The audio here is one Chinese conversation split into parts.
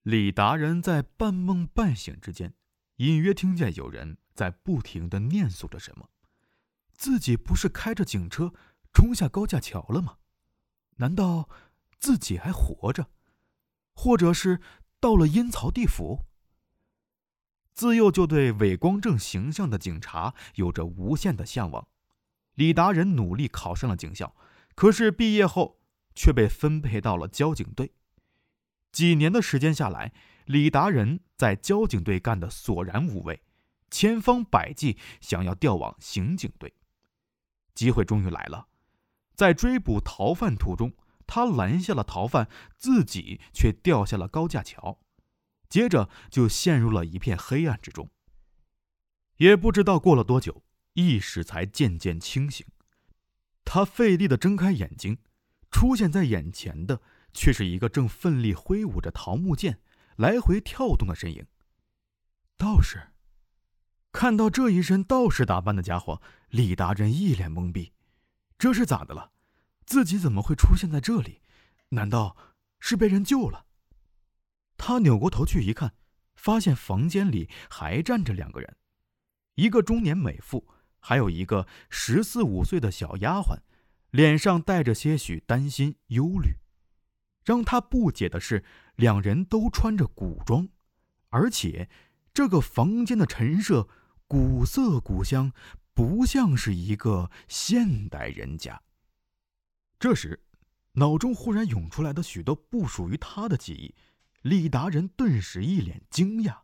李达人在半梦半醒之间，隐约听见有人在不停地念诵着什么。自己不是开着警车冲下高架桥了吗？难道自己还活着？或者是到了阴曹地府？自幼就对伟光正形象的警察有着无限的向往。李达人努力考上了警校，可是毕业后却被分配到了交警队。几年的时间下来，李达人在交警队干得索然无味，千方百计想要调往刑警队。机会终于来了，在追捕逃犯途中，他拦下了逃犯，自己却掉下了高架桥，接着就陷入了一片黑暗之中。也不知道过了多久，意识才渐渐清醒。他费力地睁开眼睛，出现在眼前的却是一个正奋力挥舞着桃木剑来回跳动的身影。道士。看到这一身道士打扮的家伙，李达人一脸懵逼，这是咋的了？自己怎么会出现在这里？难道是被人救了？他扭过头去一看，发现房间里还站着两个人，一个中年美妇，还有一个14、15岁的小丫鬟，脸上带着些许担心忧虑。让他不解的是，两人都穿着古装，而且这个房间的陈设古色古香，不像是一个现代人家。这时，脑中忽然涌出来的许多不属于他的记忆，李达人顿时一脸惊讶。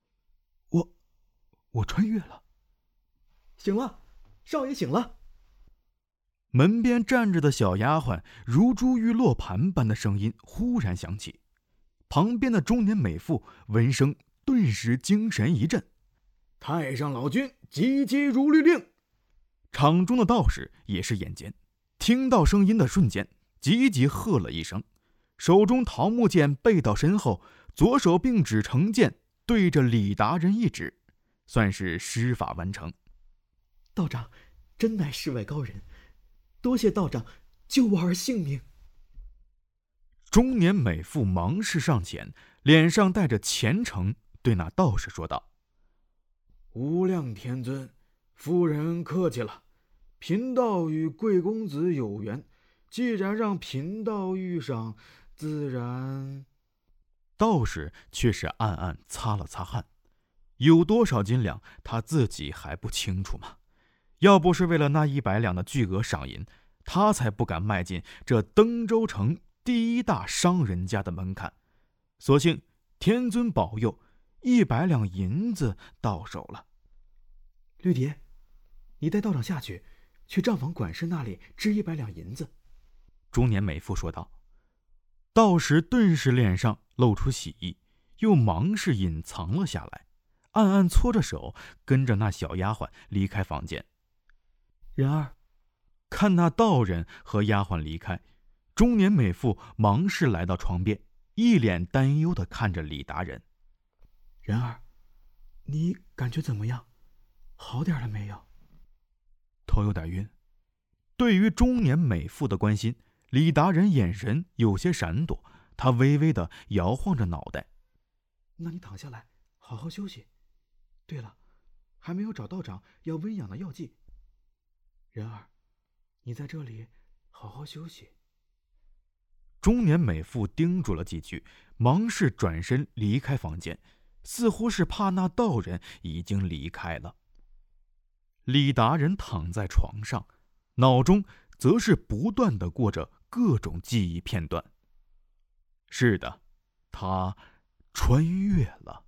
我穿越了。 醒了，少爷醒了。 门边站着的小丫鬟如珠玉落盘般的声音忽然响起，旁边的中年美妇闻声顿时精神一振。 太上老君急急如律令。 场中的道士也是眼尖，听到声音的瞬间急急喝了一声，手中桃木剑背到身后，左手并指成剑，对着李达人一指，算是施法完成。 道长真乃世外高人，多谢道长救我儿性命。 中年美妇忙是上前，脸上带着虔诚，对那道士说道： 无量天尊，夫人客气了。贫道与贵公子有缘，既然让贫道遇上，自然…… 道士却是暗暗擦了擦汗，有多少斤两他自己还不清楚吗？要不是为了那100两的巨额赏银，他才不敢迈进这登州城第一大商人家的门槛。所幸天尊保佑，100两银子到手了。 绿蝶，你带道长下去账房管事那里支100两银子。 中年美妇说道。道士顿时脸上露出喜意，又忙是隐藏了下来，暗暗搓着手，跟着那小丫鬟离开房间。 人儿， 看那道人和丫鬟离开，中年美妇忙是来到床边，一脸担忧地看着李达人。 人儿，你感觉怎么样？好点了没有？ 头有点晕。对于中年美妇的关心，李达人眼神有些闪躲，他微微地摇晃着脑袋。 那你躺下来，好好休息。对了，还没有找道长要温养的药剂。人儿，你在这里好好休息。 中年美妇叮嘱了几句，忙是转身离开房间，似乎是怕那道人已经离开了。李达人躺在床上，脑中则是不断地过着各种记忆片段。是的，他穿越了。